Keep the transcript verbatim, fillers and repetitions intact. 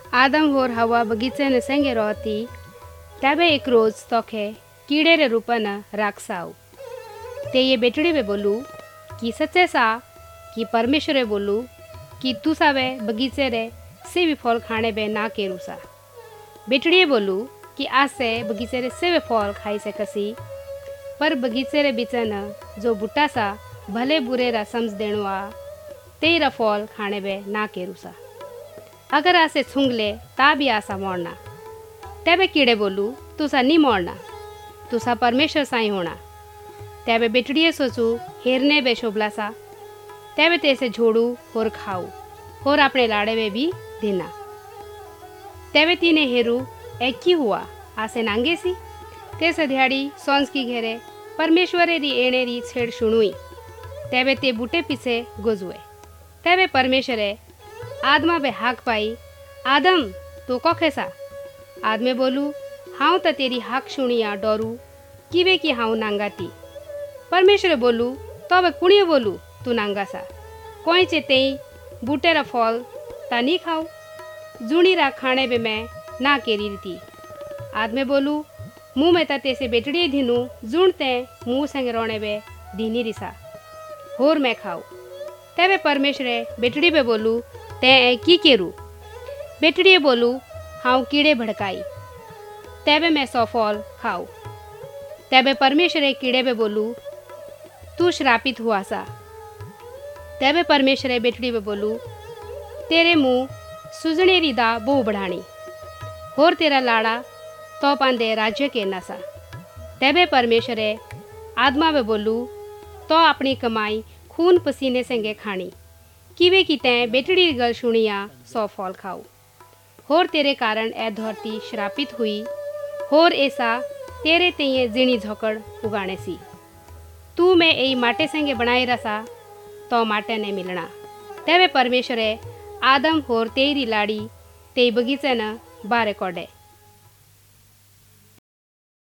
आदम होर हवा बगीचे ने संगे रहती तबे एक रोज तोखे कीड़े रे रूपन राक्ष आऊ। ते ये बेटड़ी वे बोलू कि सच्चे सा कि परमेश्वरे बोलू कि तू सावे बगीचे रे से भी फल खाने बे ना केरू सा। बेटड़िए बोलू कि आज से बगीचे रे से वे फल खाई से कसी, पर बगीचे रे बीचन जो बुट्टा सा भले बुरे रा समझ देणु आ तेरा फल खाने बे ना केरू सा। अगर आसे छुंग ले ता भी आसा मोड़ना। तबे कीड़े बोलू तुसा नी मोड़ना, तुसा परमेश्वर साई होना। तबे बेटड़िए सोचू हेरने बे शोभला सा, तबे तेसे झोड़ू होर खाऊ होर अपने लाड़े में भी देना। तबे तीने हेरू एक ही हुआ आसे नांगे सी ते सध्याड़ी सौंस की घेरे परमेश्वरे री एणे री छेड़ सुनुई। तबे ते बूटे पीछे गुजुए। तबे परमेश्वरे आदमा बे हाक पाई, आदम तू कोखे सा? आदमे बोलू हाउ त तेरी हाक सुनिया डरू किवे की हाउ नांगाती। परमेश्वरे बोलू तबे कुणिए बोलू तू नांगा सा? कोई चे तेई बूटे रा फल ता नी खाऊ, जुणी रा खाने बे मैं ना केरी थी। आदमे बोलू मुँह में ता तेसे बेटड़ी धीनू जुण ते मुँह संग रोने बे दीनी रिसा होर मैं खाऊ। तबे परमेश्वरे बेटड़ी बे बोलू ते ए की केरू? बेटड़िए बोलू हाउ कीड़े भड़काई तबे मैं सौ फल खाऊ। तबे परमेश्वरे कीड़े बे बोलू तू श्रापित हुआ सा। तबे परमेश्वरे बेटड़ी बे बोलू तेरे मुँह सुजने री दा बहु बढ़ानी होर तेरा लाड़ा तो पांदे राज्य के नसा। तबे परमेश्वरे आदमा बे बोलू तो अपनी कमाई खून पसीने संगे खानी किवे की तैं बेटड़ी गल सुनिया सौ फल खाऊ होर तेरे कारण ए धरती श्रापित हुई होर ऐसा तेरे तेये जीणी झोकड़ उगाणे सी। तू मैं यही माटे संगे बनाई रसा तो माटे ने मिलना। तबे परमेश्वरे आदम होर तेरी लाड़ी ते बगीचे न बारे कोडे।